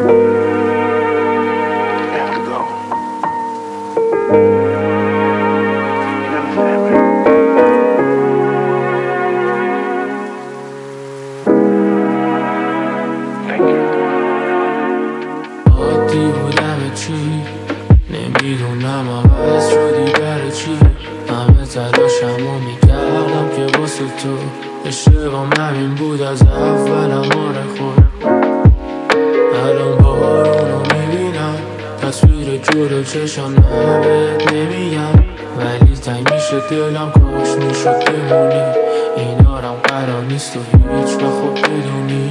عادی بودم چی نمیدونم عوض شدی برای چی همه تلاشمو میکردم که واسه تو اشتبام همین بود از اولم آره خود الان بارونو میبینم تصویر جلو چشم نبت نمیگم ولی تنگ میشه دلم کاش میشد بمونی اینارم قرار نیست و هیچ وقت بدونی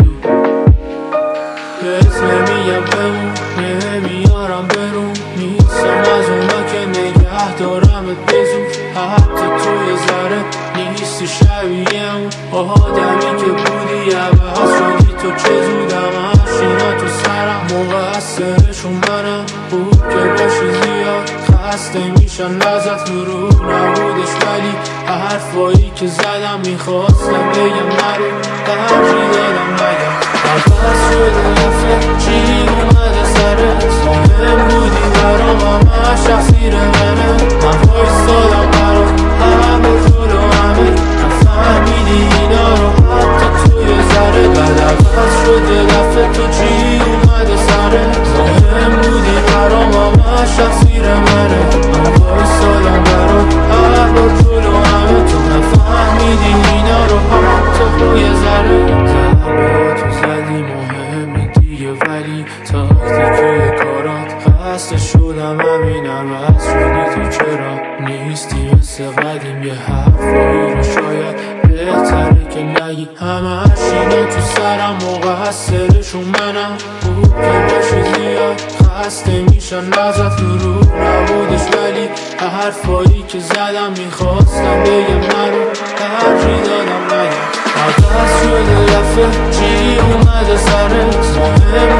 بهت نمیگم بمون نمیارم برون نیستم از اونا که نگه دارمت بزود حتی تو یه ذره نیستی شبیه اون آدمی که بودی عوض شدی تو چه زودم هشینا تو سرم مقصرشون منم بود که باشی زیاد خسته میشن ازت دروغ نبودش ولی حرفایی که زدم میخواستم بگم نرو ترجیح دادم نگم عوض شده دفعه چی اومده سرت مهم بودی برام همه شخصیر منه من وایستادم برات همه جلو همه نفهمیدی اینا رو حتی تو یه ذره بعد عوض شده دفعه تو چی اومده سرت مهم بودی برام همه شخصیر منه من وایستادم برات همه جلو همه تو نفهمیدی اینا رو حتی تو یه ذره زدی مهمه دیگه ولی تاکتیکی کارات خسته شدم همینم از شدی تو چرا نیستی مثل قدیم یه حرفایی رو شاید بهتره که نگی همه اینا تو سرم مقصرشون منم بود که باشی زیاد خسته میشن ازت دروغ نبودش ولی حرفایی که زدم میخواستم بگم نرو ترجیح دادم نگم عوض شده دفعه چی اومده سرت مهم